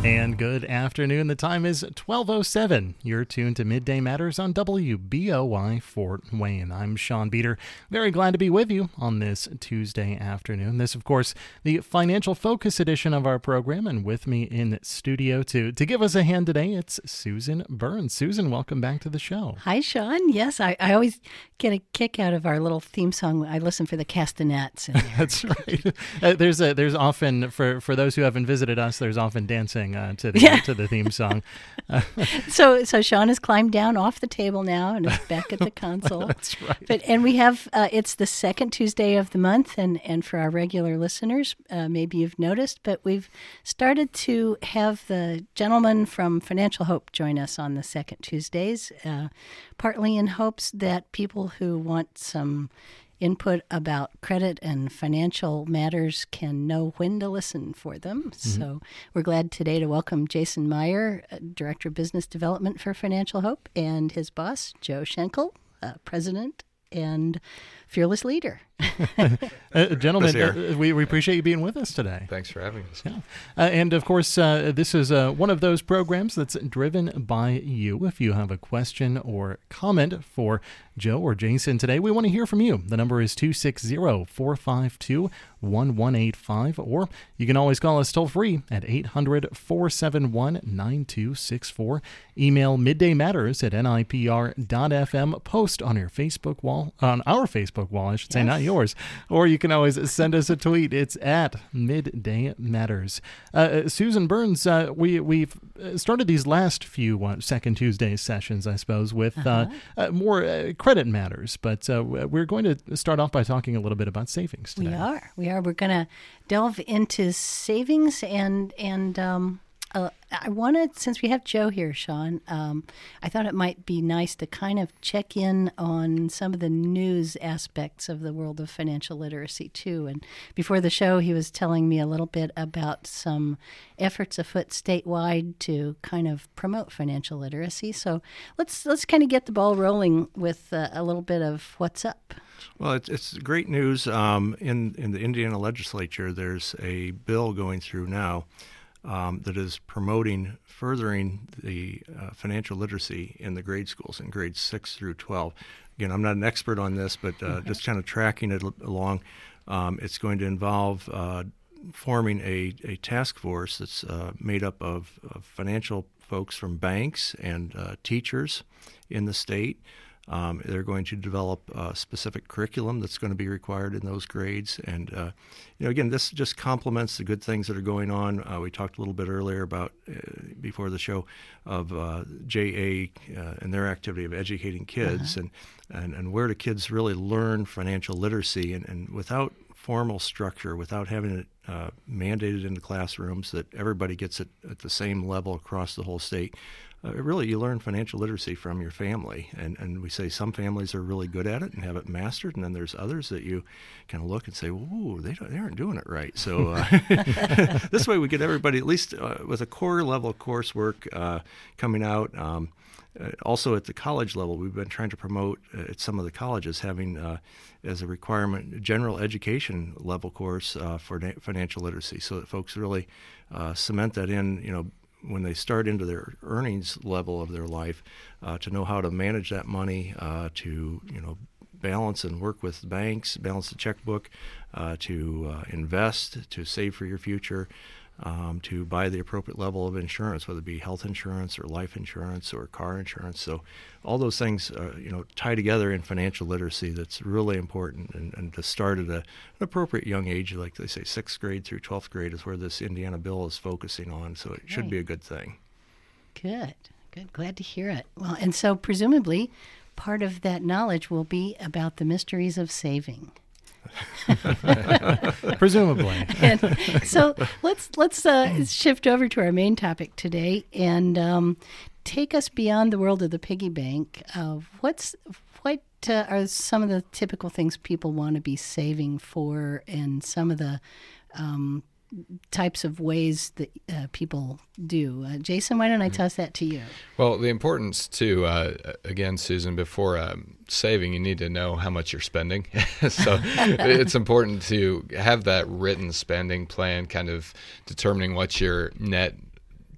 And good afternoon. The time is 12:07. You're tuned to Midday Matters on WBOI Fort Wayne. I'm Sean Beater. Very glad to be with you on this Tuesday afternoon. This, of course, the Financial Focus edition of our program. And with me in studio to give us a hand today, it's Susan Burns. Susan, welcome back to the show. Hi, Sean. Yes, I always get a kick out of our little theme song. I listen for the castanets in there. That's right. There's often, for those who haven't visited us, there's often dancing to the theme song. So Sean has climbed down off the table now and is back at the console. That's right. And we have it's the second Tuesday of the month, and for our regular listeners, maybe you've noticed, but we've started to have the gentleman from Financial Hope join us on the second Tuesdays, partly in hopes that people who want some input about credit and financial matters can know when to listen for them. Mm-hmm. So we're glad today to welcome Jason Meyer, Director of Business Development for Financial Hope, and his boss, Joe Schenkel, President and fearless leader. Gentlemen, we appreciate you being with us today. Thanks for having us. Yeah. And of course, this is one of those programs that's driven by you. If you have a question or comment for Joe or Jason today, we want to hear from you. The number is 260-452-1185, or you can always call us toll free at 800-471-9264. Email middaymatters@nipr.fm. Post on our Facebook wall, I should say, not yours. Or you can always send us a tweet. It's at Midday Matters. Susan Burns, we've started these last few Second Tuesday sessions, I suppose, with more credit matters. But we're going to start off by talking a little bit about savings today. We are. We're going to delve into savings and I wanted, since we have Joe here, Sean, I thought it might be nice to kind of check in on some of the news aspects of the world of financial literacy, too. And before the show, he was telling me a little bit about some efforts afoot statewide to kind of promote financial literacy. So let's kind of get the ball rolling with a little bit of what's up. Well, it's great news. In the Indiana legislature, there's a bill going through now that is furthering the financial literacy in the grade schools, in grades 6 through 12. Again, I'm not an expert on this, but just kind of tracking it along. It's going to involve forming a task force that's made up of financial folks from banks and teachers in the state. They're going to develop a specific curriculum that's going to be required in those grades. And, again, this just complements the good things that are going on. We talked a little bit earlier about, before the show, of JA and their activity of educating kids and where do kids really learn financial literacy. And without formal structure, without having it mandated into classrooms that everybody gets it at the same level across the whole state, really, you learn financial literacy from your family, and we say some families are really good at it and have it mastered, and then there's others that you kind of look and say, "Ooh, they aren't doing it right." So this way, we get everybody at least with a core level coursework coming out. Also, at the college level, we've been trying to promote at some of the colleges having as a requirement general education level course for financial literacy, so that folks really cement that in, when they start into their earnings level of their life, to know how to manage that money, to balance and work with banks, balance the checkbook, to invest, to save for your future, to buy the appropriate level of insurance, whether it be health insurance or life insurance or car insurance. So all those things, tie together in financial literacy. That's really important, and to start at an appropriate young age, like they say, 6th grade through 12th grade is where this Indiana bill is focusing on. So it should be a good thing. Good. Glad to hear it. Well, and so presumably part of that knowledge will be about the mysteries of saving. Presumably. And so let's shift over to our main topic today and take us beyond the world of the piggy bank. What are some of the typical things people want to be saving for, and some of the types of ways that people do? Jason, why don't I toss that to you? Well, the importance too, again, Susan, before saving, you need to know how much you're spending. So it's important to have that written spending plan, kind of determining what your net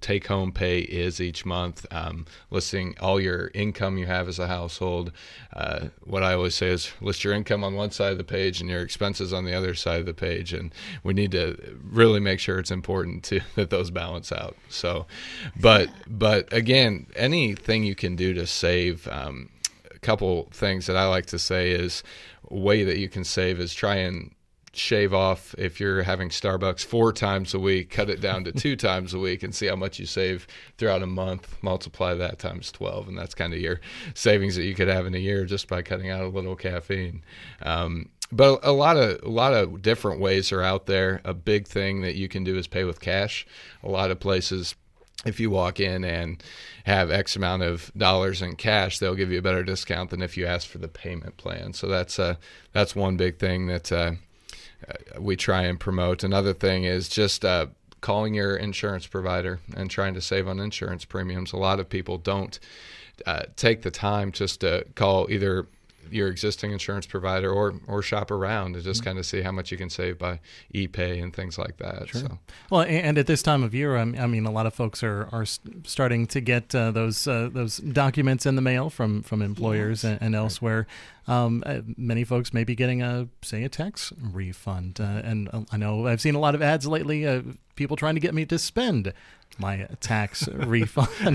take-home pay is each month, listing all your income you have as a household. What I always say is list your income on one side of the page and your expenses on the other side of the page, and we need to really make sure it's important that those balance out. So, but again, anything you can do to save. A couple things that I like to say is a way that you can save is try and shave off, if you're having Starbucks 4 times a week, cut it down to 2 times a week and see how much you save throughout a month. Multiply that times 12, and that's kind of your savings that you could have in a year just by cutting out a little caffeine. But a lot of different ways are out there. A big thing that you can do is pay with cash. A lot of places, if you walk in and have X amount of dollars in cash, they'll give you a better discount than if you ask for the payment plan. So that's one big thing that we try and promote. Another thing is just calling your insurance provider and trying to save on insurance premiums. A lot of people don't take the time just to call either your existing insurance provider or shop around to just kind of see how much you can save by e-pay and things like that. Sure. So. Well, and at this time of year, I mean, a lot of folks are starting to get those documents in the mail from employers and elsewhere. Many folks may be getting a tax refund. And I know I've seen a lot of ads lately, people trying to get me to spend my tax refund.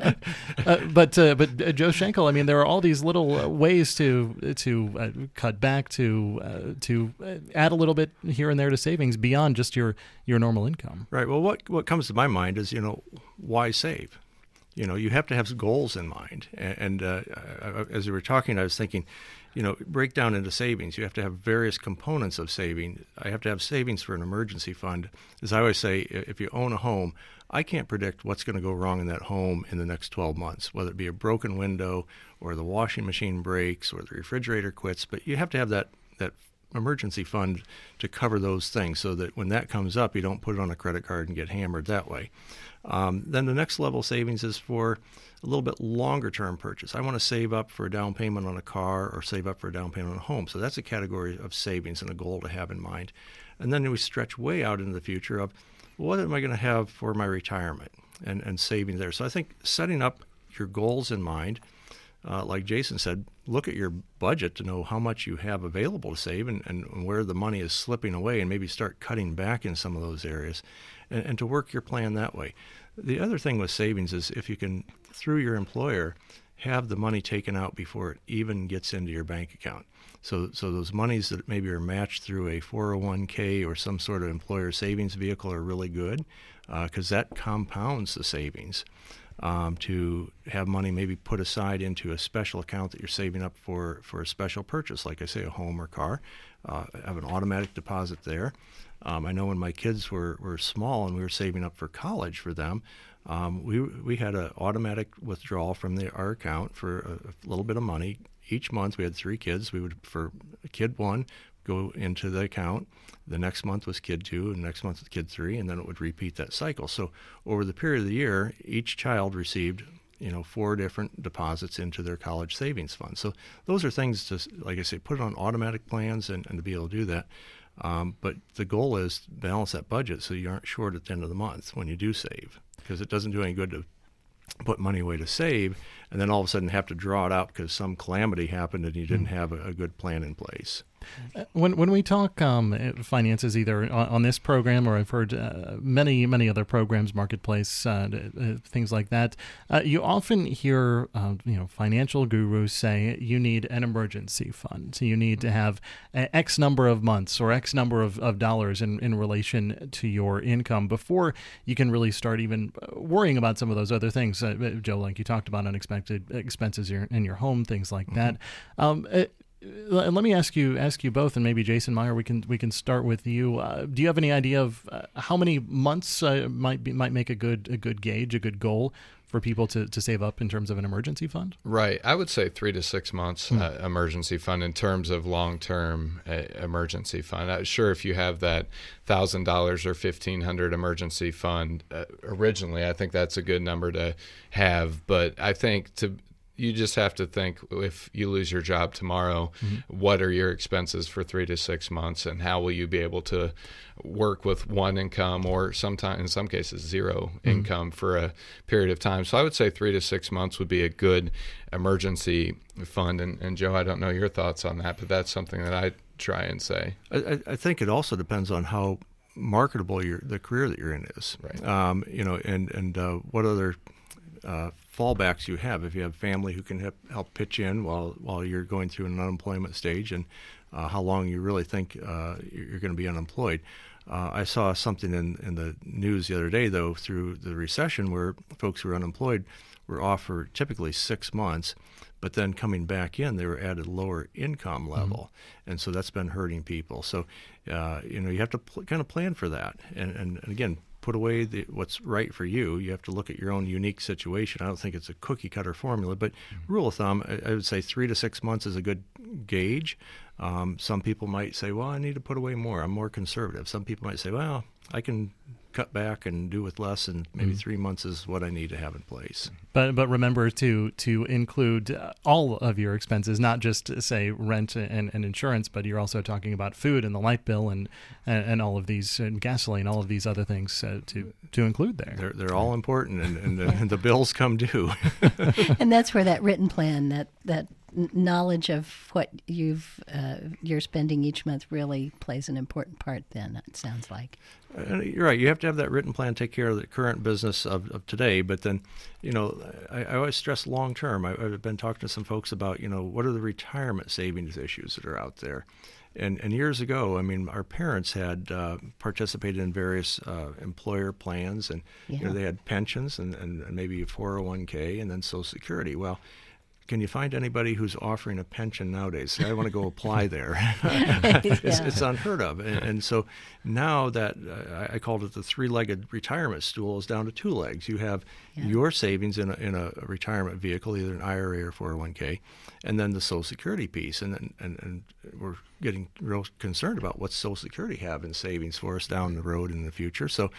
But Joe Schenkel, I mean, there are all these little ways to cut back, to add a little bit here and there to savings beyond just your normal income. Right. Well, what comes to my mind is, why save? You have to have goals in mind. And as you were talking, I was thinking, break down into savings. You have to have various components of saving. I have to have savings for an emergency fund. As I always say, if you own a home, I can't predict what's going to go wrong in that home in the next 12 months, whether it be a broken window or the washing machine breaks or the refrigerator quits. But you have to have that emergency fund to cover those things so that when that comes up, you don't put it on a credit card and get hammered that way. Then the next level of savings is for a little bit longer term purchase. I want to save up for a down payment on a car or save up for a down payment on a home. So that's a category of savings and a goal to have in mind. And then we stretch way out into the future of, what am I going to have for my retirement and saving there? So I think setting up your goals in mind, like Jason said, look at your budget to know how much you have available to save and where the money is slipping away, and maybe start cutting back in some of those areas and to work your plan that way. The other thing with savings is if you can, through your employer, have the money taken out before it even gets into your bank account. So those monies that maybe are matched through a 401k or some sort of employer savings vehicle are really good because that compounds the savings. To have money maybe put aside into a special account that you're saving up for a special purchase, like I say, a home or car, have an automatic deposit there. I know when my kids were small and we were saving up for college for them, we had an automatic withdrawal from our account for a little bit of money. Each month we had 3 kids. We would, for kid 1, go into the account. The next month was kid 2, and the next month was kid 3, and then it would repeat that cycle. So over the period of the year, each child received 4 different deposits into their college savings fund. So those are things to, like I say, put it on automatic plans and to be able to do that. But the goal is to balance that budget so you aren't short at the end of the month when you do save, because it doesn't do any good to put money away to save and then all of a sudden have to draw it out because some calamity happened and you didn't have a good plan in place. When we talk finances, either on this program or I've heard many other programs, Marketplace, things like that, you often hear financial gurus say you need an emergency fund. So you need to have X number of months or X number of dollars in relation to your income before you can really start even worrying about some of those other things. Joe, like you talked about, unexpected expenses in your home, things like that. Let me ask you both, and maybe Jason Meyer, we can start with you. Do you have any idea of how many months might make a good gauge, a good goal for people to save up in terms of an emergency fund? Right, I would say 3 to 6 months emergency fund in terms of long-term emergency fund. Sure, if you have that $1,000 or $1,500 emergency fund originally, I think that's a good number to have. But I think you just have to think, if you lose your job tomorrow, what are your expenses for 3 to 6 months, and how will you be able to work with one income, or sometimes in some cases zero income for a period of time. So I would say 3 to 6 months would be a good emergency fund. And Joe, I don't know your thoughts on that, but that's something that I try and say. I think it also depends on how marketable the career that you're in is. Right. And what other fallbacks you have. If you have family who can help pitch in while you're going through an unemployment stage, and how long you really think you're going to be unemployed. I saw something in the news the other day, though, through the recession, where folks who were unemployed were offered typically 6 months, but then coming back in, they were at a lower income level, and so that's been hurting people. So, you have to kind of plan for that, and again, put away what's right for you. You have to look at your own unique situation. I don't think it's a cookie cutter formula, but rule of thumb, I would say 3 to 6 months is a good gauge. Some people might say, well, I need to put away more. I'm more conservative. Some people might say, well, I can cut back and do with less, and maybe 3 months is what I need to have in place. But remember to include all of your expenses, not just say rent and insurance, but you're also talking about food and the light bill and all of these, and gasoline, all of these other things to include there. They're all important, and the bills come due. And that's where that written plan, that knowledge of what you're spending each month really plays an important part. Then it sounds like. You're right. You have to have that written plan, take care of the current business of today. But then, I always stress long term. I've been talking to some folks about, what are the retirement savings issues that are out there. And years ago, our parents had participated in various employer plans, and they had pensions and maybe a 401k and then Social Security. Well, can you find anybody who's offering a pension nowadays? I want to go apply there. It's unheard of. And so now that I called it the three-legged retirement stool is down to 2 legs. You have your savings in a retirement vehicle, either an IRA or 401k, and then the Social Security piece. And we're getting real concerned about what Social Security have in savings for us down the road in the future. So,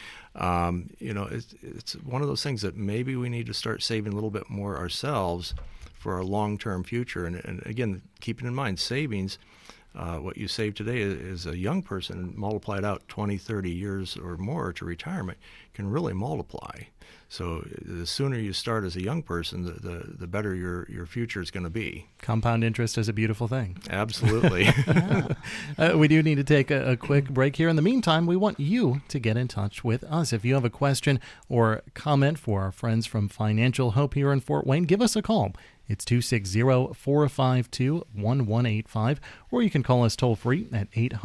it's one of those things that maybe we need to start saving a little bit more ourselves for our long-term future. And again, keeping in mind, savings, what you save today is a young person, multiplied out 20, 30 years or more to retirement, can really multiply. So the sooner you start as a young person, the better your future is going to be. Compound interest is a beautiful thing. Absolutely. We do need to take a quick break here. In the meantime, we want you to get in touch with us. If you have a question or comment for our friends from Financial Hope here in Fort Wayne, give us a call. It's 260-452-1185, or you can call us toll-free at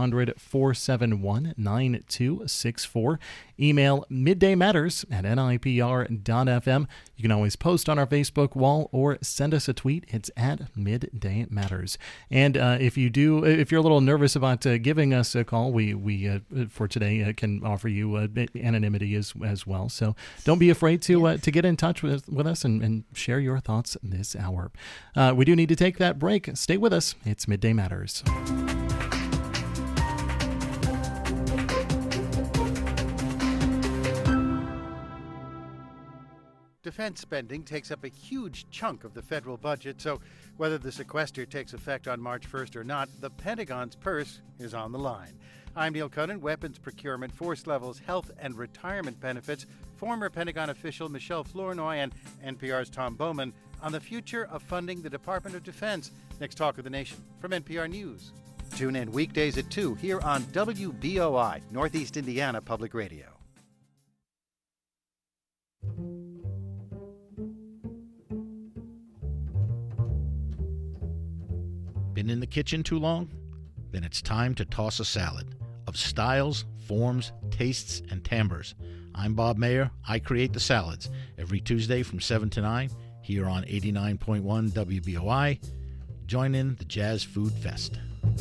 800-471-9264. Email middaymatters@nipr.fm. You can always post on our Facebook wall or send us a tweet. It's at Midday Matters. And if you're a little nervous about giving us a call, we for today can offer you anonymity as well. So don't be afraid to get in touch with us and share your thoughts this hour. We do need to take that break. Stay with us. It's Midday Matters. Defense spending takes up a huge chunk of the federal budget, so whether the sequester takes effect on March 1st or not, the Pentagon's purse is on the line. I'm Neil Cunnin. Weapons procurement, force levels, health and retirement benefits. Former Pentagon official Michelle Flournoy and NPR's Tom Bowman on the future of funding the Department of Defense. Next Talk of the Nation from NPR News. Tune in weekdays at 2 here on WBOI, Northeast Indiana Public Radio. Been in the kitchen too long? Then it's time to toss a salad of styles, forms, tastes, and timbres. I'm Bob Mayer. I create the salads every Tuesday from 7 to 9 here on 89.1 WBOI. Join in the Jazz Food Fest.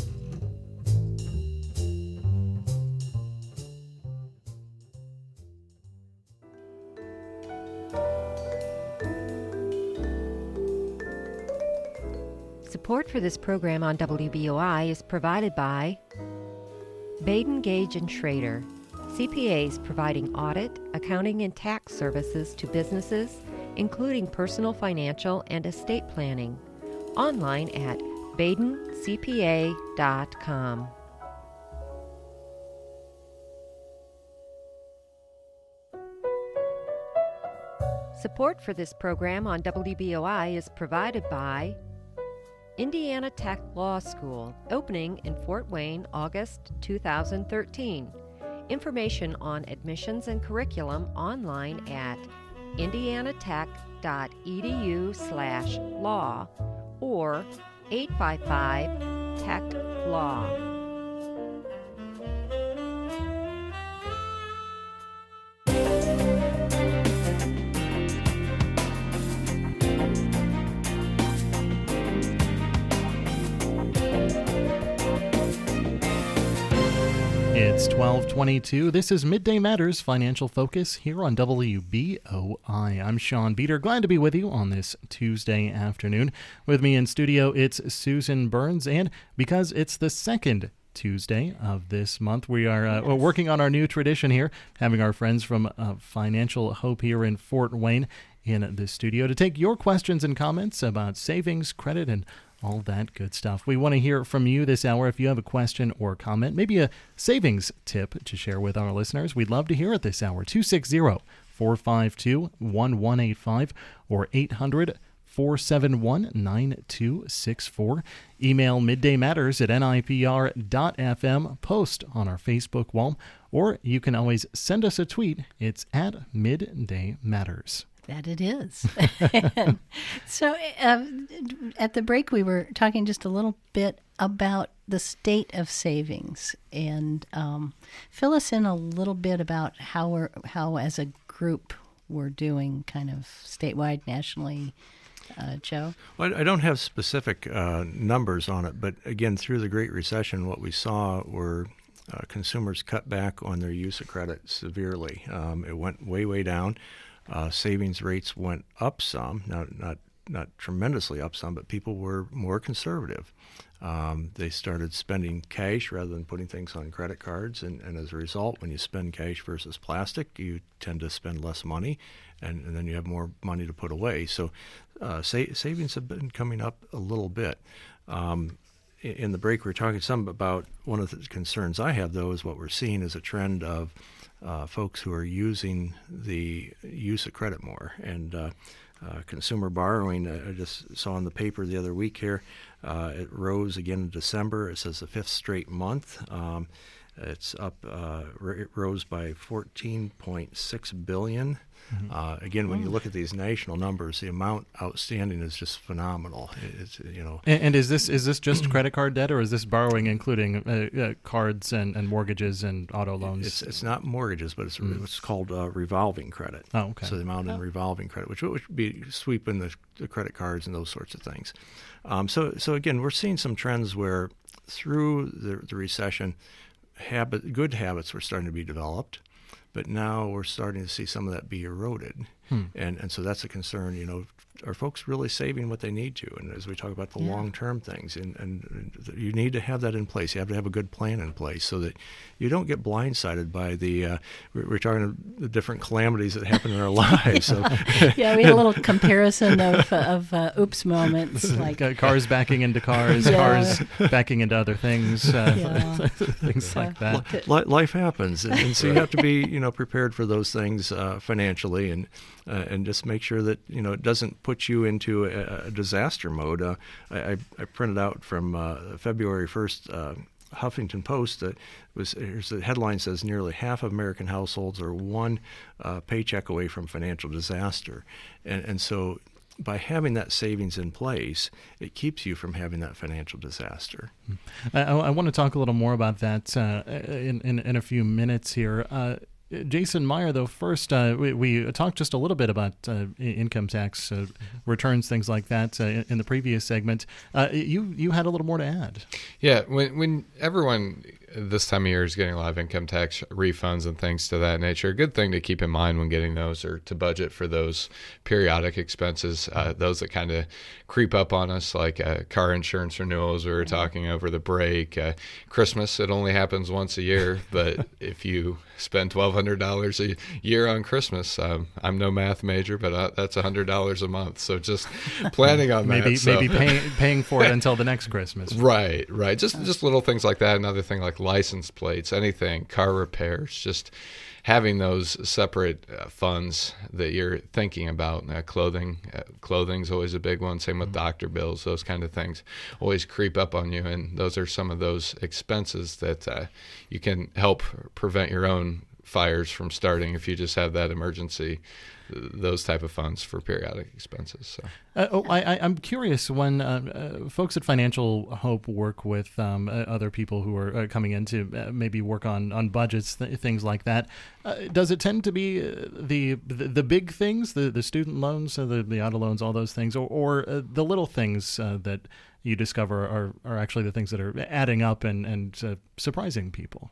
Support for this program on WBOI is provided by Baden, Gage & Schrader, CPAs providing audit, accounting, and tax services to businesses including personal financial and estate planning. Online at BadenCPA.com. Support for this program on WBOI is provided by Indiana Tech Law School, opening in Fort Wayne, August 2013. Information on admissions and curriculum online at indianatech.edu/law or 855-TECH-LAW. It's 12:22. This is Midday Matters Financial Focus here on WBOI. I'm Sean Beater. Glad to be with you on this Tuesday afternoon. With me in studio, it's Susan Burns, and because it's the second Tuesday of this month, we are working on our new tradition here, having our friends from Financial Hope here in Fort Wayne in the studio to take your questions and comments about savings, credit, and all that good stuff. We want to hear from you this hour. If you have a question or comment, maybe a savings tip to share with our listeners, we'd love to hear it this hour. 260-452-1185 or 800-471-9264. Email middaymatters@nipr.fm. Post on our Facebook wall, or you can always send us a tweet. It's at Midday Matters. That it is. So at the break, we were talking just a little bit about the state of savings, and fill us in a little bit about how as a group we're doing, kind of statewide, nationally. Joe? Well, I don't have specific numbers on it, but again, through the Great Recession, what we saw were consumers cut back on their use of credit severely. It went way down. Savings rates went up some, not tremendously up some, but people were more conservative. They started spending cash rather than putting things on credit cards, and as a result, when you spend cash versus plastic, you tend to spend less money, and then you have more money to put away. So savings have been coming up a little bit. In the break, we were talking some about one of the concerns I have, though, is what we're seeing is a trend of folks who are using the use of credit more. And consumer borrowing, I just saw in the paper the other week here, it rose again in December. It says the fifth straight month. It's up, it rose by $14.6 billion. Mm-hmm. Again, when you look at these national numbers, the amount outstanding is just phenomenal. It's, And is this just credit card debt, or is this borrowing including cards and mortgages and auto loans? It's not mortgages, but it's what's called revolving credit. Oh, okay. So the amount in revolving credit, which would be sweeping the credit cards and those sorts of things. So again, we're seeing some trends where through the recession, good habits were starting to be developed, but now we're starting to see some of that be eroded. And so that's a concern. Are folks really saving what they need to? And as we talk about the long-term things, and you need to have that in place. You have to have a good plan in place so that you don't get blindsided by we're talking about the different calamities that happen in our lives. So. We had a little comparison of oops moments. Like cars backing into cars, cars backing into other things, things like that. Life happens, and so you have to be prepared for those things financially, and just make sure that it doesn't put you into a disaster mode. I printed out from February 1st Huffington Post that here's the headline says nearly half of American households are one paycheck away from financial disaster, and so by having that savings in place, it keeps you from having that financial disaster. I want to talk a little more about that in a few minutes here. Jason Meyer, though, first, we talked just a little bit about income tax returns, things like that in the previous segment. You had a little more to add. Yeah, when everyone this time of year is getting a lot of income tax refunds and things to that nature. A good thing to keep in mind when getting those, or to budget for those periodic expenses, those that kind of creep up on us, like car insurance renewals we were talking over the break. Christmas, it only happens once a year, but if you spend $1,200 a year on Christmas, I'm no math major, but that's $100 a month. So just planning on that. Maybe paying for it until the next Christmas. Right. Just little things like that. Another thing like license plates, anything, car repairs, just having those separate funds that you're thinking about. Clothing's always a big one. Same with doctor bills. Those kind of things always creep up on you, and those are some of those expenses that you can help prevent your own fires from starting if you just have that emergency, those type of funds for periodic expenses. So. I'm curious, when folks at Financial Hope work with other people who are coming in to maybe work on budgets, things like that, does it tend to be the big things, the student loans, the auto loans, all those things, or the little things that you discover are actually the things that are adding up and surprising people?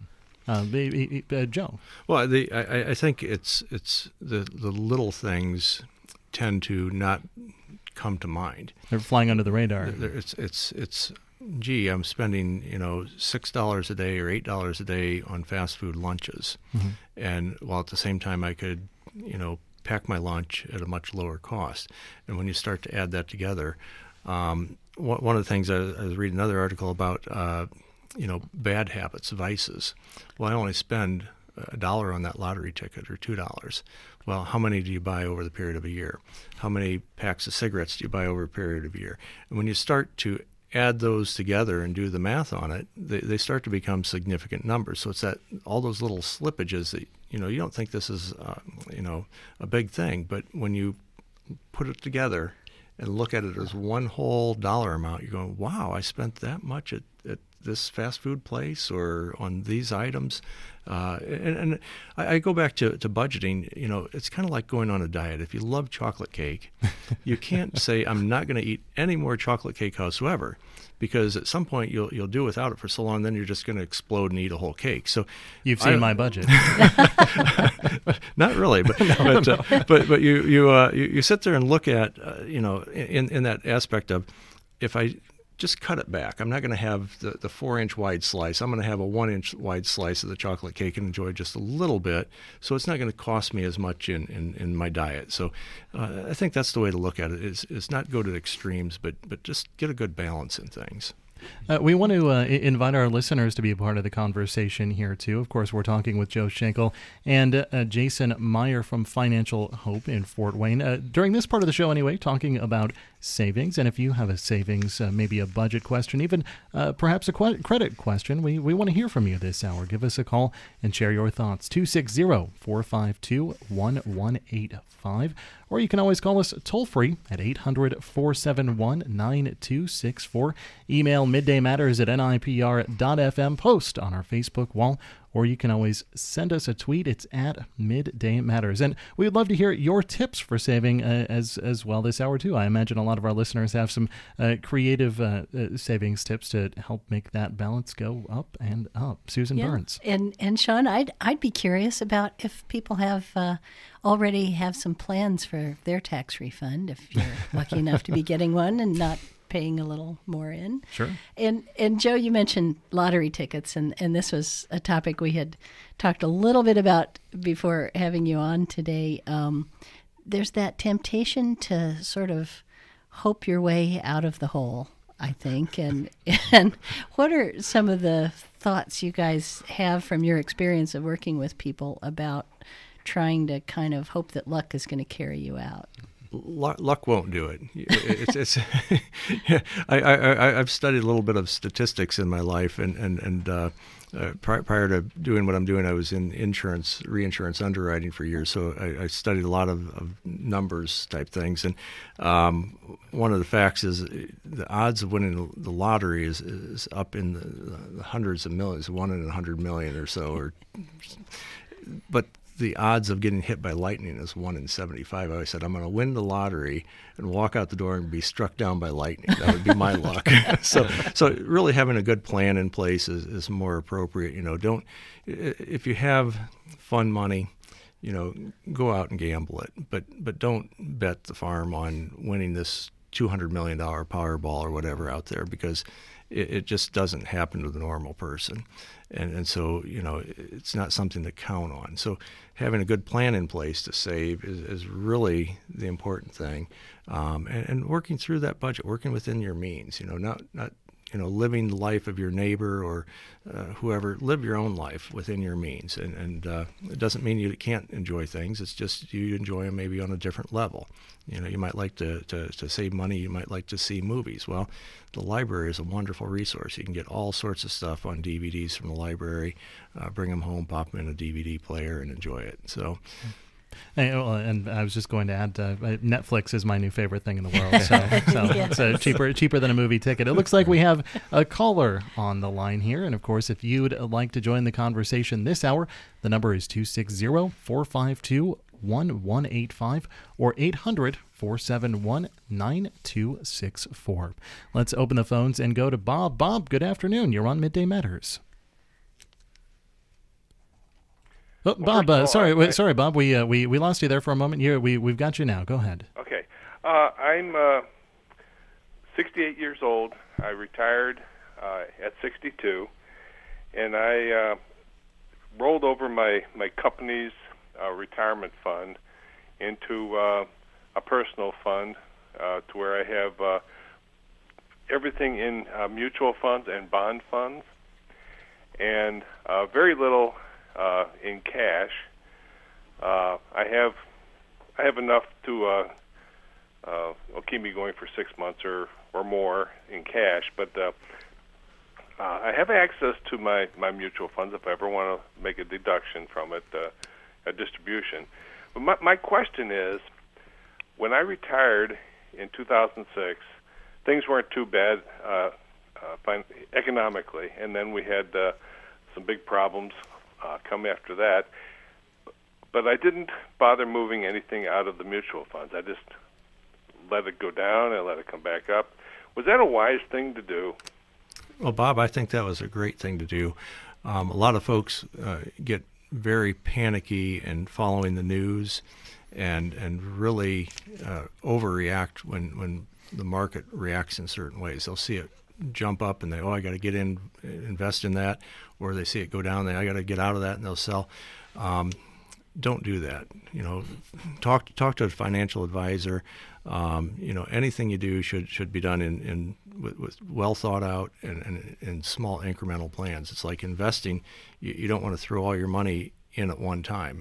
Joe. Well, I think it's the little things tend to not come to mind. They're flying under the radar. It's gee, I'm spending $6 a day or $8 a day on fast food lunches, and while at the same time I could pack my lunch at a much lower cost. And when you start to add that together, one of the things I was reading another article about. Bad habits, vices. Well, I only spend $1 on that lottery ticket or $2. Well, how many do you buy over the period of a year? How many packs of cigarettes do you buy over a period of a year? And when you start to add those together and do the math on it, they start to become significant numbers. So it's that all those little slippages that you don't think this is a big thing, but when you put it together and look at it as one whole dollar amount, you're going, wow, I spent that much at this fast food place or on these items. And I go back to budgeting. It's kind of like going on a diet. If you love chocolate cake, you can't say, I'm not going to eat any more chocolate cake whatsoever, because at some point you'll do without it for so long, then you're just going to explode and eat a whole cake. So you've seen my budget. Not really, but you sit there and look at in that aspect of, if I just cut it back. I'm not going to have the 4-inch wide slice. I'm going to have a 1-inch wide slice of the chocolate cake and enjoy just a little bit. So it's not going to cost me as much in my diet. So I think that's the way to look at it, is not go to extremes, but just get a good balance in things. We want to invite our listeners to be a part of the conversation here, too. Of course, we're talking with Joe Schenkel and Jason Meyer from Financial Hope in Fort Wayne. During this part of the show, anyway, talking about savings. And if you have a savings, maybe a budget question, even perhaps a credit question, we want to hear from you this hour. Give us a call and share your thoughts. 260-452-1185. Or you can always call us toll-free at 800-471-9264. Email middaymatters@nipr.fm. Post on our Facebook wall. Or you can always send us a tweet. It's at Midday Matters. And we would love to hear your tips for saving as well this hour, too. I imagine a lot of our listeners have some creative savings tips to help make that balance go up and up. Susan Burns. And Sean, I'd be curious about if people have already have some plans for their tax refund, if you're lucky enough to be getting one and not paying a little more in. Sure. And Joe, you mentioned lottery tickets, and this was a topic we had talked a little bit about before having you on today. There's that temptation to sort of hope your way out of the hole, I think. And what are some of the thoughts you guys have from your experience of working with people about trying to kind of hope that luck is going to carry you out? Luck won't do it. I've studied a little bit of statistics in my life, and prior to doing what I'm doing, I was in reinsurance underwriting for years. So I studied a lot of numbers type things. And one of the facts is the odds of winning the lottery is up in the hundreds of millions, 1 in 100 million or so. But the odds of getting hit by lightning is 1 in 75. I always said, I'm going to win the lottery and walk out the door and be struck down by lightning. That would be my luck. So really having a good plan in place is more appropriate. If you have fun money, go out and gamble it, but don't bet the farm on winning this $200 million Powerball or whatever out there, because it just doesn't happen to the normal person. And so, it's not something to count on. So having a good plan in place to save is really the important thing. And working through that budget, working within your means, not living the life of your neighbor or whoever. Live your own life within your means. And it doesn't mean you can't enjoy things. It's just you enjoy them maybe on a different level. You might like to save money. You might like to see movies. Well, the library is a wonderful resource. You can get all sorts of stuff on DVDs from the library, bring them home, pop them in a DVD player, and enjoy it. So. And I was just going to add, Netflix is my new favorite thing in the world. So cheaper than a movie ticket. It looks like we have a caller on the line here, and of course, if you'd like to join the conversation this hour, the number is 260-452-1185 or 800-471-9264. Let's open the phones and go to Bob. Bob, good afternoon. You're on Midday Matters. Oh, Bob, sorry, Bob. We lost you there for a moment. We've got you now. Go ahead. Okay. I'm 68 years old. I retired at 62, and I rolled over my company's retirement fund into a personal fund to where I have everything in mutual funds and bond funds, and very little in cash. I have enough to keep me going for 6 months or more in cash, but I have access to my mutual funds if I ever want to make a deduction from it, a distribution. But my question is, when I retired in 2006, things weren't too bad economically, and then we had some big problems come after that. But I didn't bother moving anything out of the mutual funds. I just let it go down and let it come back up. Was that a wise thing to do? Well, Bob, I think that was a great thing to do. A lot of folks get very panicky and following the news and really overreact when the market reacts in certain ways. They'll see it jump up and I got to get in, invest in that, or they see it go down, I got to get out of that, and they'll sell. Don't do that. Talk to a financial advisor. Anything you do should be done with well thought out and in small incremental plans. It's like investing. You don't want to throw all your money in at one time.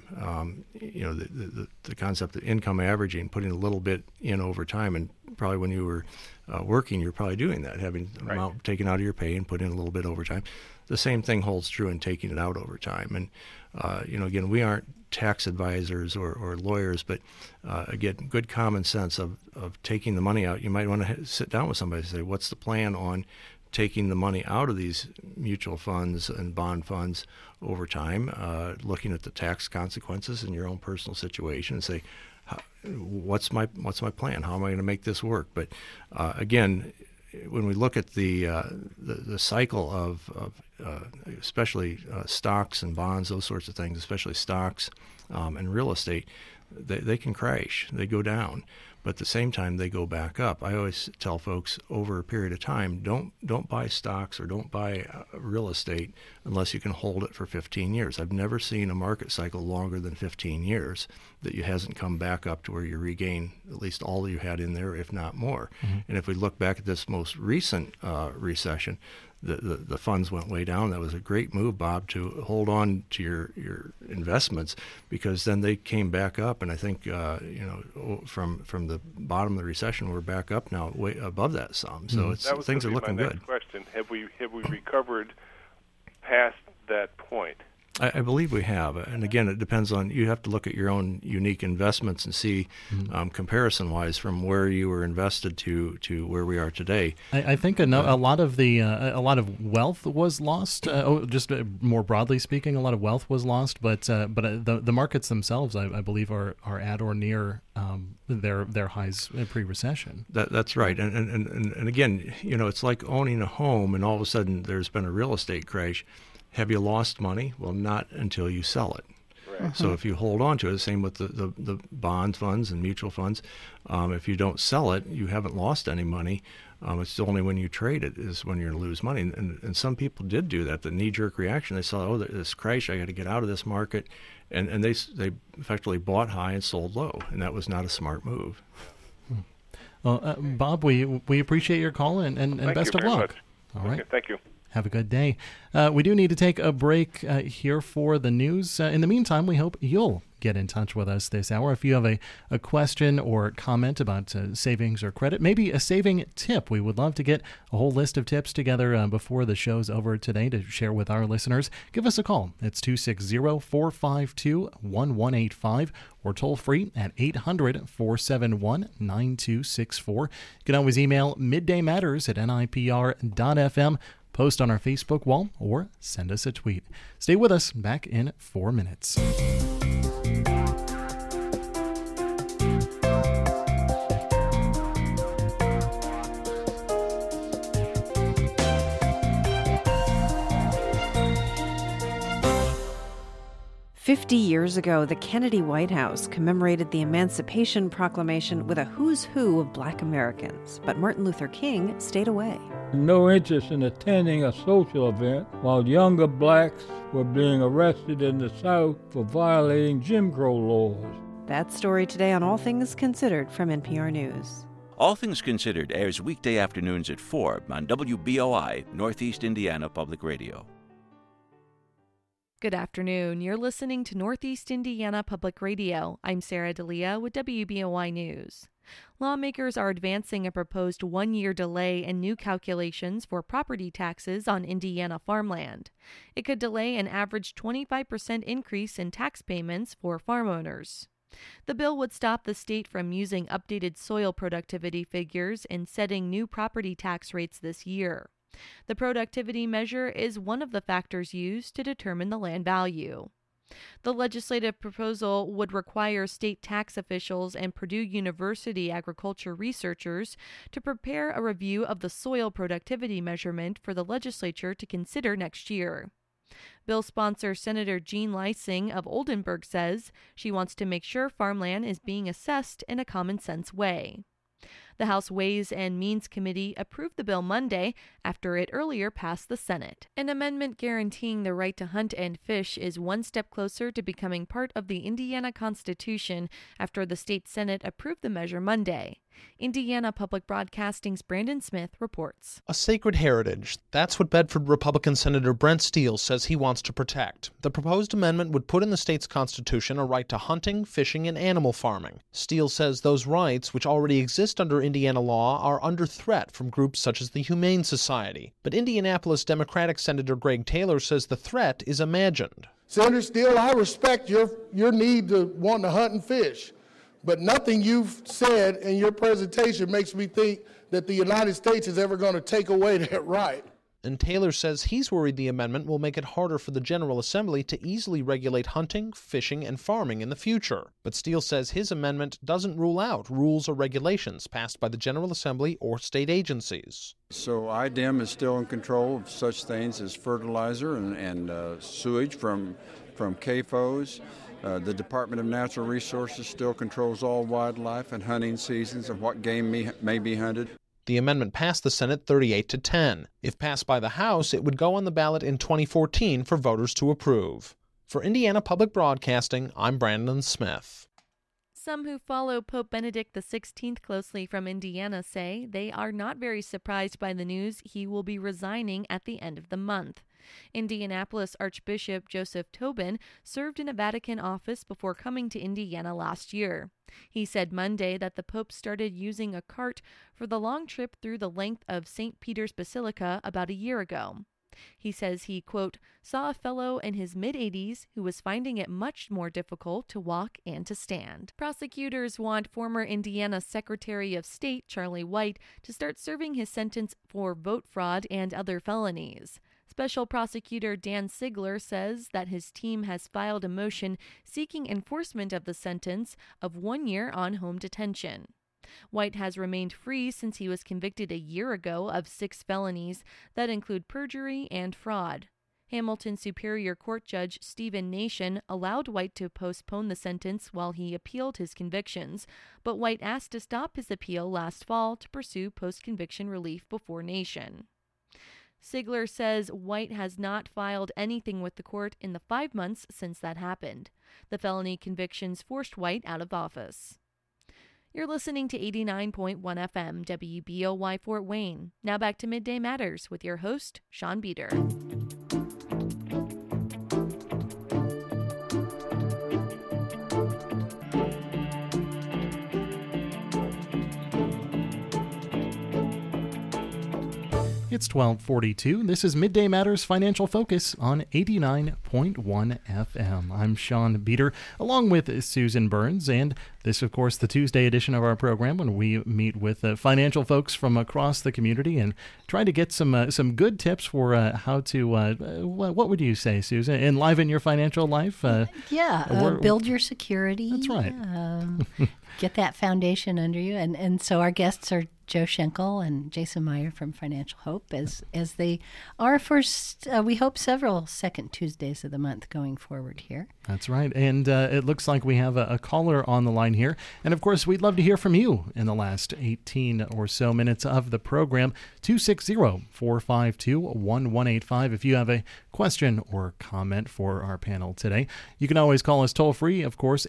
The concept of income averaging, putting a little bit in over time, and probably when you were working, you're probably doing that, having the amount taken out of your pay and put in a little bit over time. The same thing holds true in taking it out over time. And again, we aren't tax advisors or lawyers, but again, good common sense of taking the money out. You might want to sit down with somebody and say, what's the plan on taking the money out of these mutual funds and bond funds over time, looking at the tax consequences in your own personal situation, and say, what's my plan? How am I going to make this work? But again, when we look at the cycle of especially stocks and bonds, those sorts of things, especially stocks and real estate, they can crash. They go down. But at the same time, they go back up. I always tell folks over a period of time, don't buy stocks or don't buy real estate unless you can hold it for 15 years. I've never seen a market cycle longer than 15 years that you hasn't come back up to where you regain at least all you had in there, if not more. Mm-hmm. And if we look back at this most recent recession, the funds went way down. That was a great move, Bob, to hold on to your investments, because then they came back up. And I think from the bottom of the recession, we're back up now, way above that sum. So things are looking good. Question: Have we recovered past that point? I believe we have. And again, it depends on, you have to look at your own unique investments and see comparison-wise from where you were invested to where we are today. I think a lot of wealth was lost. Just more broadly speaking, a lot of wealth was lost. But the markets themselves, I believe, are at or near their highs pre-recession. That's right. And again, it's like owning a home, and all of a sudden there's been a real estate crash. Have you lost money? Well, not until you sell it. Right. So if you hold on to it, same with the bond funds and mutual funds. If you don't sell it, you haven't lost any money. It's only when you trade it is when you're going to lose money. And some people did do that. The knee-jerk reaction, they saw, this crash, I got to get out of this market. And they effectively bought high and sold low. And that was not a smart move. Well, Bob, we appreciate your call and best of luck. Much. All right. Okay, thank you. Have a good day. We do need to take a break here for the news. In the meantime, we hope you'll get in touch with us this hour. If you have a question or comment about savings or credit, maybe a saving tip, we would love to get a whole list of tips together before the show's over today to share with our listeners. Give us a call. It's 260-452-1185 or toll free at 800-471-9264. You can always email middaymatters@nipr.fm. Post on our Facebook wall, or send us a tweet. Stay with us. Back in 4 minutes. "50 years ago, the Kennedy White House commemorated the Emancipation Proclamation with a who's who of Black Americans, but Martin Luther King stayed away. No interest in attending a social event while younger blacks were being arrested in the South for violating Jim Crow laws." That story today on All Things Considered from NPR News. All Things Considered airs weekday afternoons at 4 on WBOI, Northeast Indiana Public Radio. Good afternoon. You're listening to Northeast Indiana Public Radio. I'm Sarah D'Elia with WBOI News. Lawmakers are advancing a proposed one-year delay in new calculations for property taxes on Indiana farmland. It could delay an average 25% increase in tax payments for farm owners. The bill would stop the state from using updated soil productivity figures in setting new property tax rates this year. The productivity measure is one of the factors used to determine the land value. The legislative proposal would require state tax officials and Purdue University agriculture researchers to prepare a review of the soil productivity measurement for the legislature to consider next year. Bill sponsor Senator Jean Leising of Oldenburg says she wants to make sure farmland is being assessed in a common-sense way. The House Ways and Means Committee approved the bill Monday after it earlier passed the Senate. An amendment guaranteeing the right to hunt and fish is one step closer to becoming part of the Indiana Constitution after the state Senate approved the measure Monday. Indiana Public Broadcasting's Brandon Smith reports. A sacred heritage. That's what Bedford Republican Senator Brent Steele says he wants to protect. The proposed amendment would put in the state's constitution a right to hunting, fishing, and animal farming. Steele says those rights, which already exist under Indiana law, are under threat from groups such as the Humane Society. But Indianapolis Democratic Senator Greg Taylor says the threat is imagined. Senator Steele, I respect your need to want to hunt and fish. But nothing you've said in your presentation makes me think that the United States is ever going to take away that right. And Taylor says he's worried the amendment will make it harder for the General Assembly to easily regulate hunting, fishing, and farming in the future. But Steele says his amendment doesn't rule out rules or regulations passed by the General Assembly or state agencies. So IDEM is still in control of such things as fertilizer and sewage from CAFOs. The Department of Natural Resources still controls all wildlife and hunting seasons and what game may be hunted. The amendment passed the Senate 38-10. If passed by the House, it would go on the ballot in 2014 for voters to approve. For Indiana Public Broadcasting, I'm Brandon Smith. Some who follow Pope Benedict XVI closely from Indiana say they are not very surprised by the news he will be resigning at the end of the month. Indianapolis Archbishop Joseph Tobin served in a Vatican office before coming to Indiana last year. He said Monday that the Pope started using a cart for the long trip through the length of St. Peter's Basilica about a year ago. He says he, quote, saw a fellow in his mid-80s who was finding it much more difficult to walk and to stand. Prosecutors want former Indiana Secretary of State Charlie White to start serving his sentence for vote fraud and other felonies. Special Prosecutor Dan Sigler says that his team has filed a motion seeking enforcement of the sentence of 1 year on home detention. White has remained free since he was convicted a year ago of 6 felonies that include perjury and fraud. Hamilton Superior Court Judge Stephen Nation allowed White to postpone the sentence while he appealed his convictions, but White asked to stop his appeal last fall to pursue post-conviction relief before Nation. Sigler says White has not filed anything with the court in the 5 months since that happened. The felony convictions forced White out of office. You're listening to 89.1 FM WBOY Fort Wayne. Now back to Midday Matters with your host, Sean Beater. It's 12:42. This is Midday Matters Financial Focus on 89.1 FM. I'm Sean Beater, along with Susan Burns, and this, of course, the Tuesday edition of our program when we meet with financial folks from across the community and try to get some good tips for how to, what would you say, Susan, enliven your financial life? Build your security. That's right. Get that foundation under you. And so our guests are Joe Schenkel and Jason Meyer from Financial Hope, as they are for, we hope, several second Tuesdays of the month going forward here. That's right. And it looks like we have a caller on the line here. And, of course, we'd love to hear from you in the last 18 or so minutes of the program. 260-452-1185 if you have a question or comment for our panel today. You can always call us toll-free, of course,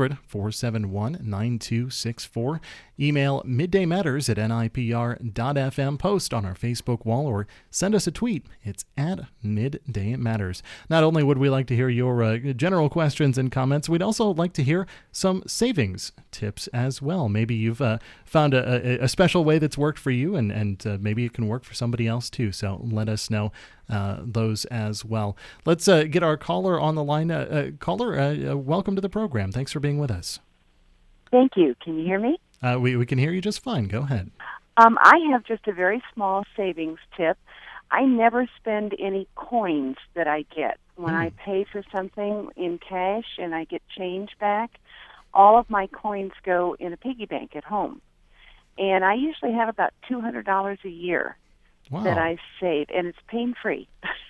800-471-9264. Email middaymatters@nipr.fm, post on our Facebook wall, or send us a tweet. It's @MiddayMatters. Not only would we like to hear your general questions and comments, we'd also like to hear some savings tips as well. Maybe you've found a special way that's worked for you, and maybe it can work for somebody else too. So let us know those as well. Let's get our caller on the line. Caller, welcome to the program. Thanks for being with us. Thank you. Can you hear me? We can hear you just fine. Go ahead. I have just a very small savings tip. I never spend any coins that I get. When I pay for something in cash and I get change back, all of my coins go in a piggy bank at home. And I usually have about $200 a year that I save, and it's pain-free.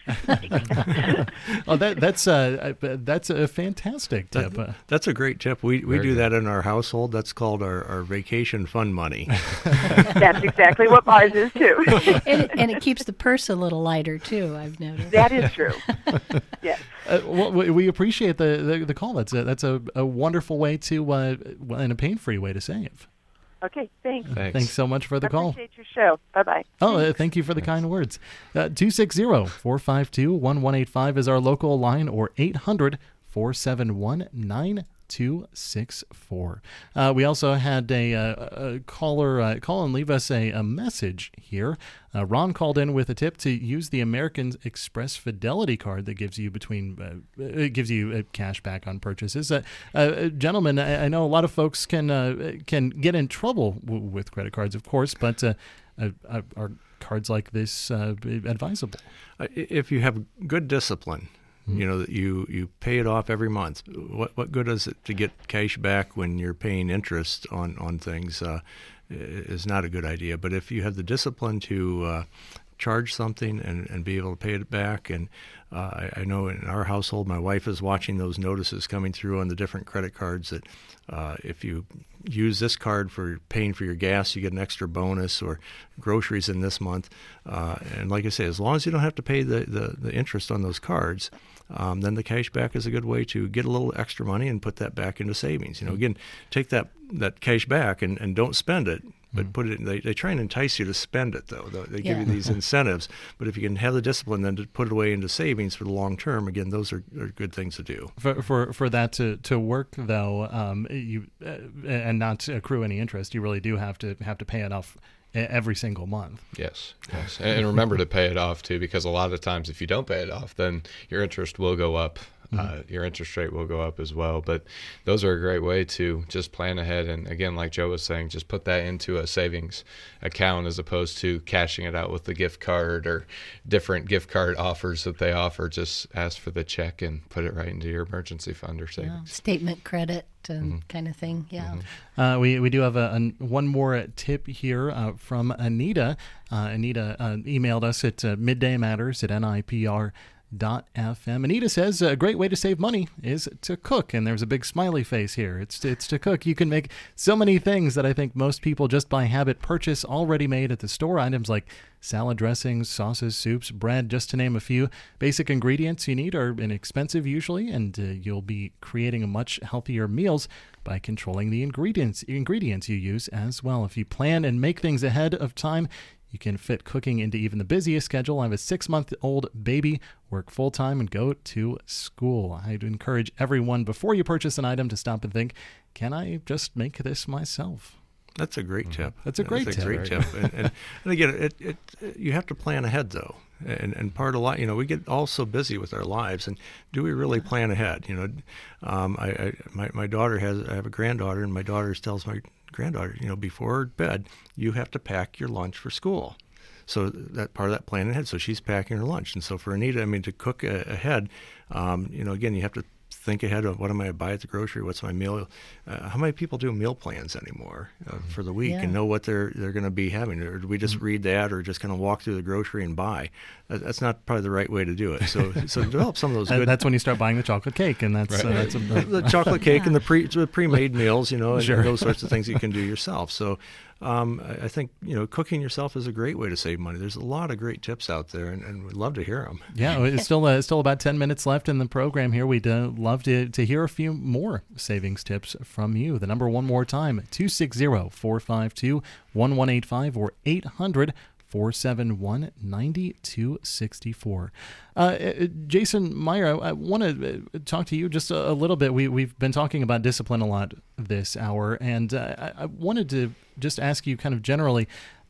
Oh, that's a fantastic tip. That's a great tip. We do that in our household. That's called our vacation fund money. That's exactly what ours is too. and it keeps the purse a little lighter too, I've noticed. That is true. Yes. Well, we appreciate the call. That's a wonderful way to, and a pain-free way to save. Okay, thanks. Thanks so much for the call. I appreciate your show. Bye-bye. Oh, thank you for the kind words. 260-452-1185 is our local line, or 800-471-9264. We also had a caller call and leave us a message here. Ron called in with a tip to use the American Express Fidelity card that gives you cash back on purchases. Gentlemen, I know a lot of folks can get in trouble with credit cards, of course, but are cards like this advisable? If you have good discipline, you know, that you pay it off every month. What good is it to get cash back when you're paying interest on things? Is not a good idea. But if you have the discipline to charge something and be able to pay it back, and I know in our household, my wife is watching those notices coming through on the different credit cards that if you use this card for paying for your gas, you get an extra bonus, or groceries in this month. And like I say, as long as you don't have to pay the interest on those cards, then the cash back is a good way to get a little extra money and put that back into savings. You know, again, take that cash back and don't spend it, but put it in, they try and entice you to spend it, though. They give you these incentives. But if you can have the discipline then to put it away into savings for the long term, again, those are good things to do. For that to work, though, and not accrue any interest, you really do have to pay it off every single month. Yes. And remember to pay it off, too, because a lot of times if you don't pay it off, then your interest will go up. Your interest rate will go up as well. But those are a great way to just plan ahead. And again, like Joe was saying, just put that into a savings account as opposed to cashing it out with the gift card or different gift card offers that they offer. Just ask for the check and put it right into your emergency fund or savings. Statement credit and kind of thing. Yeah. We do have one more tip here from Anita. Anita emailed us at middaymatters@nipr.fm. Anita says a great way to save money is to cook, and there's a big smiley face here. It's to cook. You can make so many things that I think most people just by habit purchase already made at the store. Items like salad dressings, sauces, soups, bread, just to name a few. Basic ingredients you need are inexpensive usually, and you'll be creating a much healthier meals by controlling the ingredients you use as well. If you plan and make things ahead of time, you can fit cooking into even the busiest schedule. I have a 6-month-old baby, work full-time, and go to school. I'd encourage everyone, before you purchase an item, to stop and think, can I just make this myself? That's a great tip. That's a great tip. And again, you have to plan ahead, though. And part of we get all so busy with our lives, and do we really plan ahead? My daughter I have a granddaughter, and my daughter tells my granddaughter, before bed, you have to pack your lunch for school. So that part of that planning ahead. So she's packing her lunch. And so for Anita, to cook ahead, again, you have to think ahead of what am I going to buy at the grocery, what's my meal. How many people do meal plans anymore for the week and know what they're going to be having? Or do we just read that or just kind of walk through the grocery and buy? That's not probably the right way to do it. So develop some of those good... That's when you start buying the chocolate cake, and that's... Right. The chocolate cake and the pre-made meals, and those sorts of things you can do yourself. So I think, cooking yourself is a great way to save money. There's a lot of great tips out there, and we'd love to hear them. Yeah, it's still about 10 minutes left in the program here. We'd love to hear a few more savings tips from you. The number one more time, 260-452-1185 or 800-471-9264. Jason Meyer, I want to talk to you just a little bit. We've been talking about discipline a lot this hour, and I wanted to just ask you kind of generally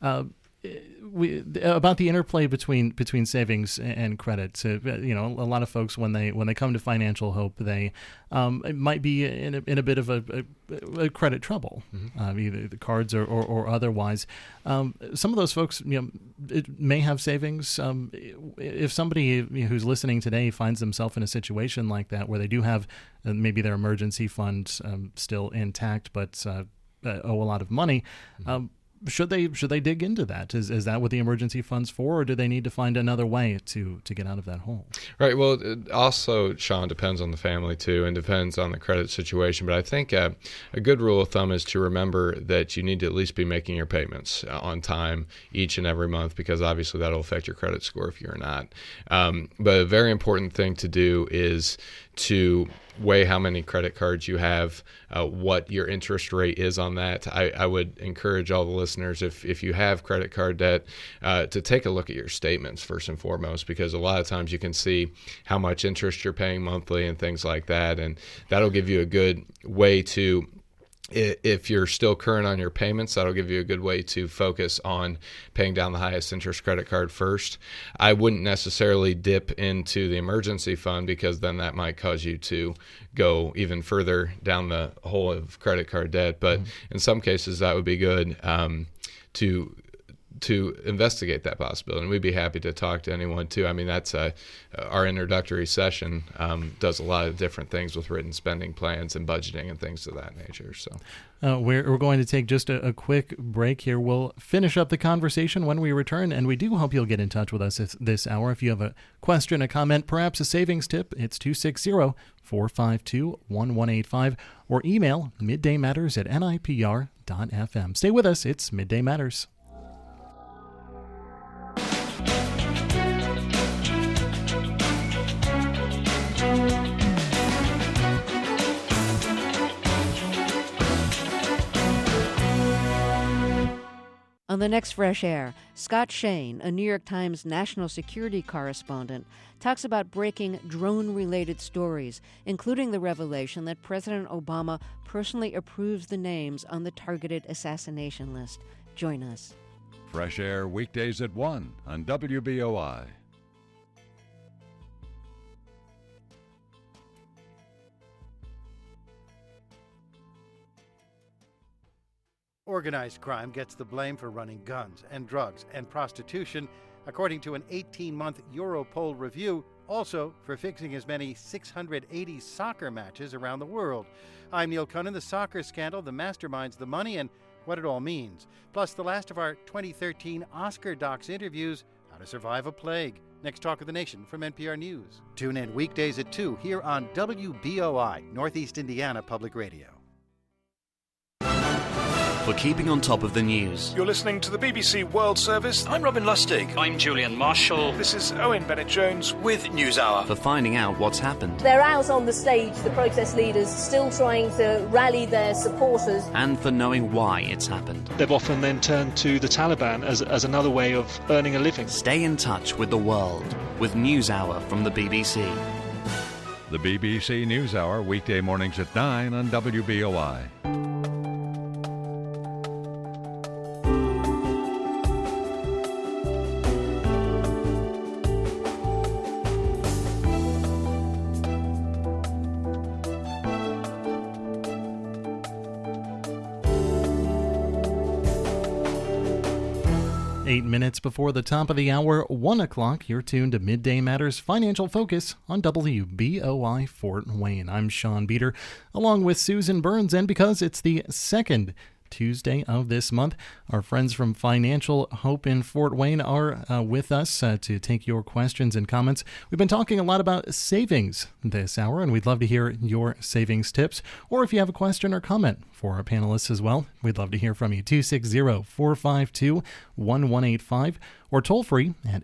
about the interplay between savings and credit. So, a lot of folks when they come to Financial Hope, they might be in a bit of a credit trouble, either the cards or otherwise. Some of those folks, it may have savings. If somebody who's listening today finds themselves in a situation like that, where they do have maybe their emergency fund still intact, but owe a lot of money. Should they dig into that? Is that what the emergency fund's for, or do they need to find another way to get out of that hole? Right. Well, it also, Sean, depends on the family too, and depends on the credit situation. But I think a good rule of thumb is to remember that you need to at least be making your payments on time each and every month, because obviously that'll affect your credit score if you're not. But a very important thing to do is to weigh how many credit cards you have, what your interest rate is on that. I would encourage all the listeners, if you have credit card debt, to take a look at your statements first and foremost, because a lot of times you can see how much interest you're paying monthly and things like that, and that'll give you a good way to, if you're still current on your payments, that'll give you a good way to focus on paying down the highest interest credit card first. I wouldn't necessarily dip into the emergency fund, because then that might cause you to go even further down the hole of credit card debt. But in some cases, that would be good to investigate that possibility. And we'd be happy to talk to anyone too. I mean, that's our introductory session does a lot of different things with written spending plans and budgeting and things of that nature. So we're going to take just a quick break here. We'll finish up the conversation when we return, and we do hope you'll get in touch with us this hour. If you have a question, a comment, perhaps a savings tip, it's 260-452-1185 or email middaymatters@nipr.fm. Stay with us. It's Midday Matters. On the next Fresh Air, Scott Shane, a New York Times national security correspondent, talks about breaking drone-related stories, including the revelation that President Obama personally approves the names on the targeted assassination list. Join us. Fresh Air weekdays at 1 on WBOI. Organized crime gets the blame for running guns and drugs and prostitution, according to an 18-month Europol review, also for fixing as many 680 soccer matches around the world. I'm Neil Cunnin. The soccer scandal, the masterminds, the money, and what it all means. Plus, the last of our 2013 Oscar Docs interviews, How to Survive a Plague. Next Talk of the Nation from NPR News. Tune in weekdays at 2 here on WBOI, Northeast Indiana Public Radio. For keeping on top of the news. You're listening to the BBC World Service. I'm Robin Lustig. I'm Julian Marshall. This is Owen Bennett-Jones with NewsHour. For finding out what's happened. They're out on the stage, the protest leaders, still trying to rally their supporters. And for knowing why it's happened. They've often then turned to the Taliban as another way of earning a living. Stay in touch with the world with NewsHour from the BBC. The BBC NewsHour, weekday mornings at 9 on WBOI. Minutes before the top of the hour, 1 o'clock, you're tuned to Midday Matters Financial Focus on WBOI Fort Wayne. I'm Sean Beater, along with Susan Burns, and because it's the second Tuesday of this month, our friends from Financial Hope in Fort Wayne are with us to take your questions and comments. We've been talking a lot about savings this hour, and we'd love to hear your savings tips, or if you have a question or comment for our panelists as well, we'd love to hear from you. 260-452-1185 or toll free at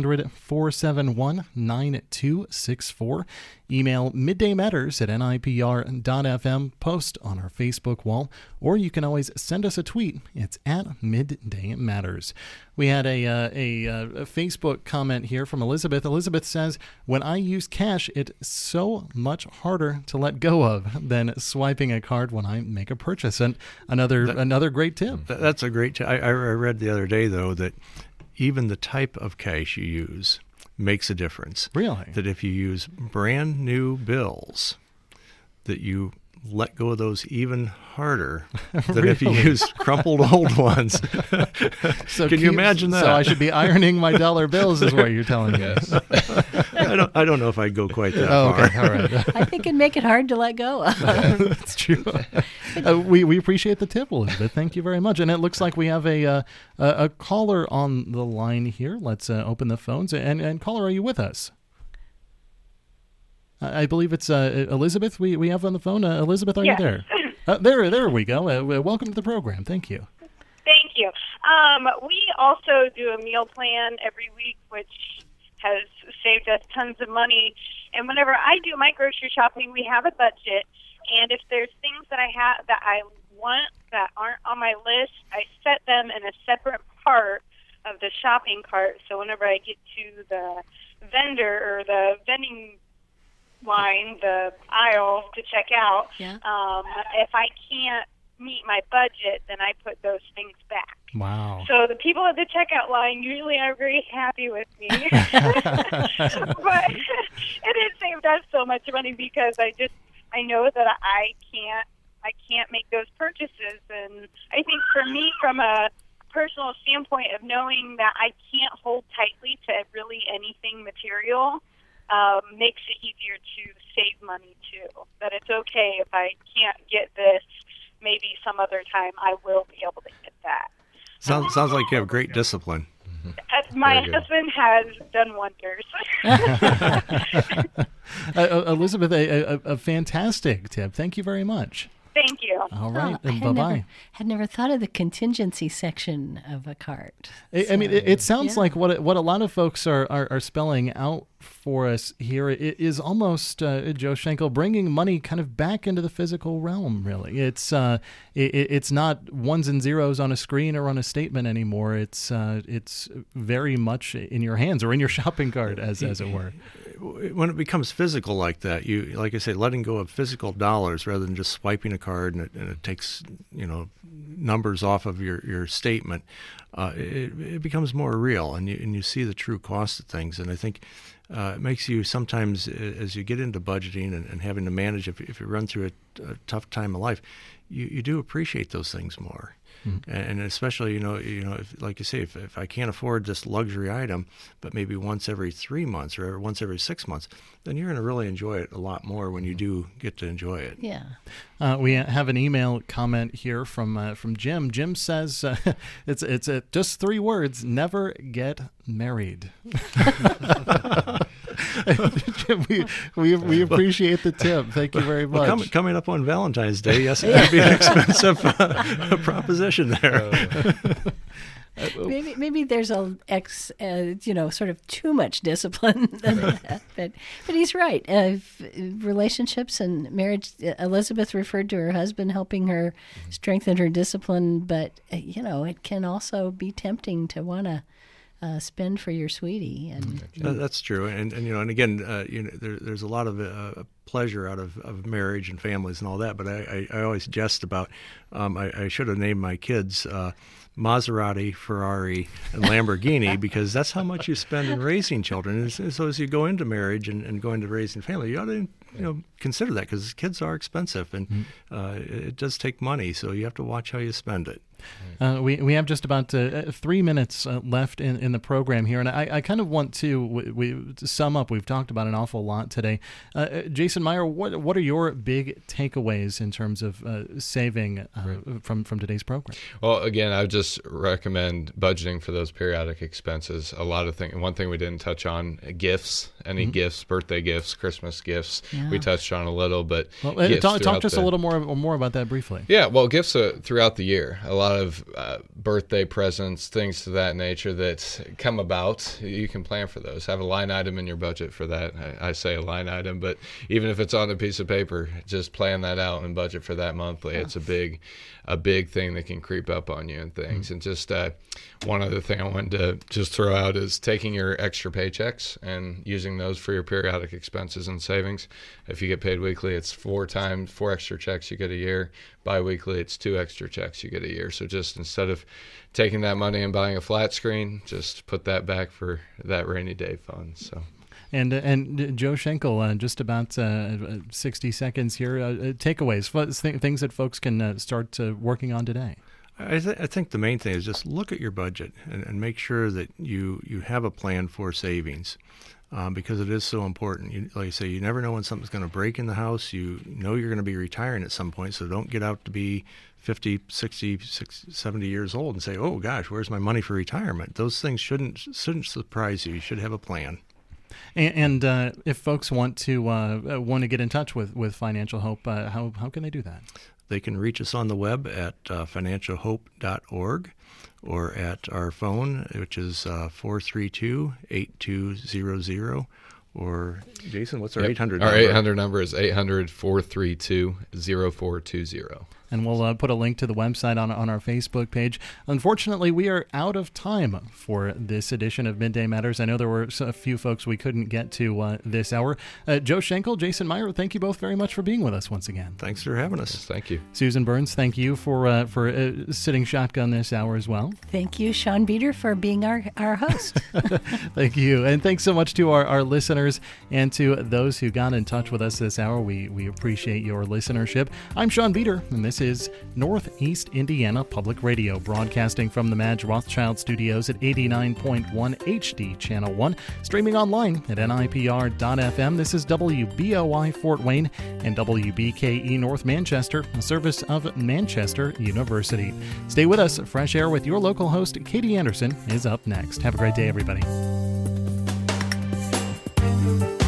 800-471-9264. Email middaymatters@nipr.fm, post on our Facebook wall, or you can always send us a tweet. It's at Midday Matters. We had a Facebook comment here from Elizabeth. Elizabeth says, when I use cash, it's so much harder to let go of than swiping a card when I make a purchase. And another great tip. That's a great tip. I read the other day, though, that even the type of cash you use makes a difference. Really? That if you use brand new bills, that you let go of those even harder than if you use crumpled old ones. So can you imagine that? So I should be ironing my dollar bills is what you're telling me. Yes. I don't know if I'd go quite that far. Okay, all right. I think it'd make it hard to let go of. That's true. We appreciate the tip, Elizabeth. Thank you very much. And it looks like we have a caller on the line here. Let's open the phones. And caller, are you with us? I believe it's Elizabeth we have on the phone. Elizabeth, are you there? There we go. Welcome to the program. Thank you. Thank you. We also do a meal plan every week, which has saved us tons of money. And whenever I do my grocery shopping, we have a budget. And if there's things that I want that aren't on my list, I set them in a separate part of the shopping cart. So whenever I get to the vendor or the vending line, the aisle to check out, if I can't meet my budget, then I put those things back. Wow. So the people at the checkout line usually are very happy with me. But it has saved us so much money because I know that I can't make those purchases. And I think for me, from a personal standpoint of knowing that I can't hold tightly to really anything material, makes it easier to save money too. That it's okay if I can't get this, maybe some other time I will be able to get that. Sounds like you have great discipline. My husband has done wonders. Elizabeth, a fantastic tip. Thank you very much. Thank you. All right, and bye-bye. Had never thought of the contingency section of a cart. I mean, it sounds like what a lot of folks are spelling out for us here. It is almost, Joe Schenkel, bringing money kind of back into the physical realm, really. It's not ones and zeros on a screen or on a statement anymore. It's very much in your hands or in your shopping cart, as it were. when it becomes physical like that, like I say, letting go of physical dollars rather than just swiping a card and it takes numbers off of your statement, it becomes more real, and you see the true cost of things. And I think it makes you sometimes, as you get into budgeting and having to manage, if you run through a tough time of life, you do appreciate those things more. Mm-hmm. And especially, if, like you say, if I can't afford this luxury item, but maybe once every 3 months or once every 6 months, then you're going to really enjoy it a lot more when you do get to enjoy it. Yeah. We have an email comment here from Jim. Jim says it's just 3 words: never get married. Jim, we appreciate the tip. Thank you very much. Well, coming up on Valentine's Day, yes, it would be an expensive proposition there. Maybe there's sort of too much discipline than that. But he's right. Relationships and marriage. Elizabeth referred to her husband helping her strengthen her discipline, but it can also be tempting to want to spend for your sweetie. And that's true. And again, there's a lot of pleasure out of marriage and families and all that. But I always jest about I should have named my kids Maserati, Ferrari, and Lamborghini because that's how much you spend in raising children. And so as you go into marriage and go into raising family, you ought to consider that because kids are expensive and it does take money. So you have to watch how you spend it. We have just about 3 minutes left in the program here, and I kind of want to sum up. We've talked about an awful lot today. Jason Meyer, what are your big takeaways in terms of saving from today's program? Well, again, I would just recommend budgeting for those periodic expenses. A lot of things. One thing we didn't touch on: gifts. Any gifts, birthday gifts, Christmas gifts. Yeah. We touched on a little, but talk just a little more about that briefly. Yeah, well, gifts throughout the year. A lot of birthday presents, things to that nature that come about. You can plan for those. Have a line item in your budget for that. I say a line item, but even if it's on a piece of paper, just plan that out and budget for that monthly. Yeah. It's a big thing that can creep up on you and things. And just one other thing I wanted to just throw out is taking your extra paychecks and using those for your periodic expenses and savings. If you get paid weekly, it's 4 extra checks you get a year. Bi-weekly, it's 2 extra checks you get a year. So just instead of taking that money and buying a flat screen, just put that back for that rainy day fund. So. And Joe Schenkel, just about 60 seconds here. Takeaways, things that folks can start working on today. I think the main thing is just look at your budget and make sure that you have a plan for savings. Because it is so important. Like I say, you never know when something's going to break in the house. You know you're going to be retiring at some point, so don't get out to be 50, 60, 70 years old and say, oh, gosh, where's my money for retirement? Those things shouldn't surprise you. You should have a plan. And if folks want to get in touch with Financial Hope, how can they do that? They can reach us on the web at financialhope.org or at our phone, which is 432-8200. Or, Jason, what's our 800 number? Our 800 number is 800-432-0420. And we'll put a link to the website on our Facebook page. Unfortunately, we are out of time for this edition of Midday Matters. I know there were a few folks we couldn't get to this hour. Joe Schenkel, Jason Meyer, thank you both very much for being with us once again. Thanks for having us. Thank you. Susan Burns, thank you for sitting shotgun this hour as well. Thank you, Sean Beater, for being our host. Thank you. And thanks so much to our listeners and to those who got in touch with us this hour. We appreciate your listenership. I'm Sean Beater, and this is Northeast Indiana Public Radio, broadcasting from the Madge Rothschild Studios at 89.1 HD Channel 1, streaming online at nipr.fm. This is WBOI Fort Wayne and WBKE North Manchester, a service of Manchester University. Stay with us. Fresh Air with your local host, Katie Anderson, is up next. Have a great day, everybody.